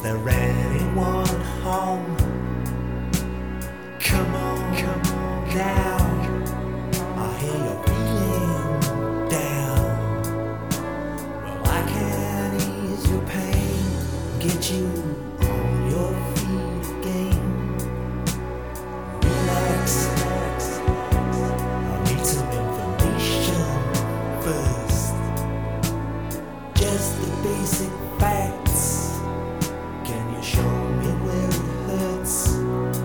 there anyone home? Come on now. I hear you're feeling down. Well, I can ease your pain, get you on your feet again. Relax. I need some information first. Just the basic facts. Can you show me where it hurts?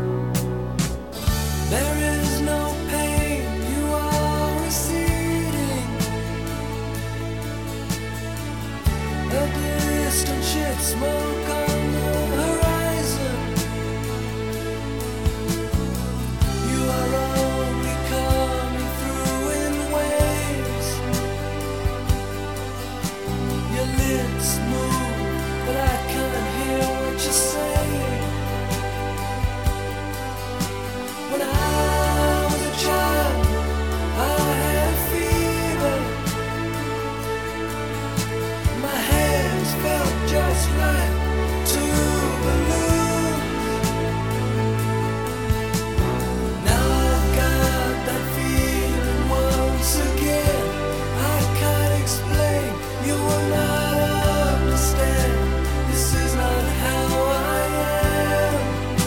There is no pain, you are receding. A distant ship, smoke on the horizon. You are only coming through in waves. Your lips move, but I can't hear what you're saying. When I was a child, I had fever. My hands felt just like two balloons. Now I've got that feeling once again. I can't explain, you will not understand. This is not how I am.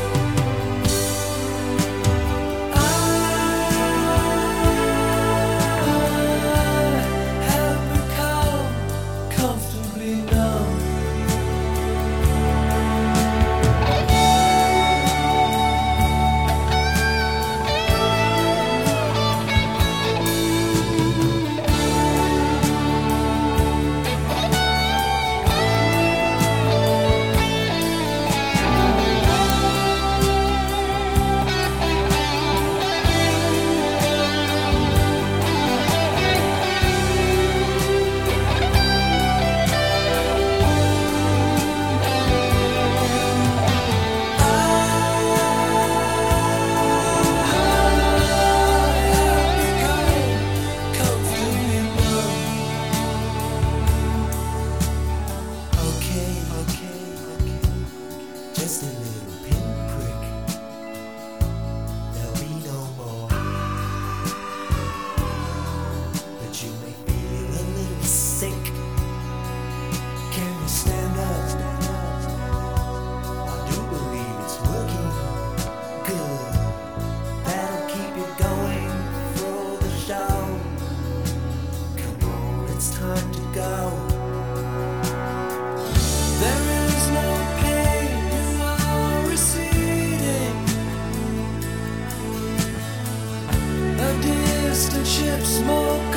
Have become comfortably numb. Okay. Just a little pinprick. There'll be no more. But you may feel a little sick. Can you stand up? I do believe it's working good. That'll keep you going through the show. Come on, it's time to go. There is no pain, you are receding. A distant ship, smoke